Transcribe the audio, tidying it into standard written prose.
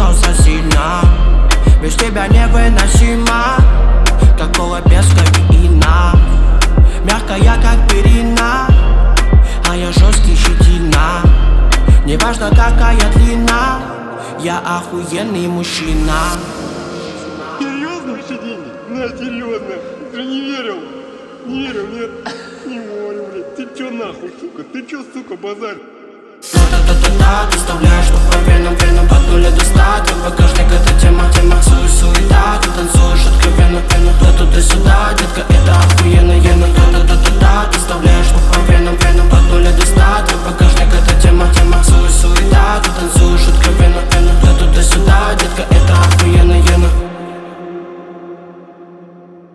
тронулся сильно. Без тебя невыносимо, как кола без кофеина. Мягкая, как перина, а я жесткий, щетина. Неважно, какая длина, я охуенный мужчина. Серьезно? Ваши деньги? На, серьезно. Ты не верил? Не верил, нет? Не верю, блядь. Ты чё нахуй, сука? Ты чё, сука, базарь? Та-та-та-та-та, ты вставляешь, что по венам от 0 до 100. Твой багажник это тема, тема.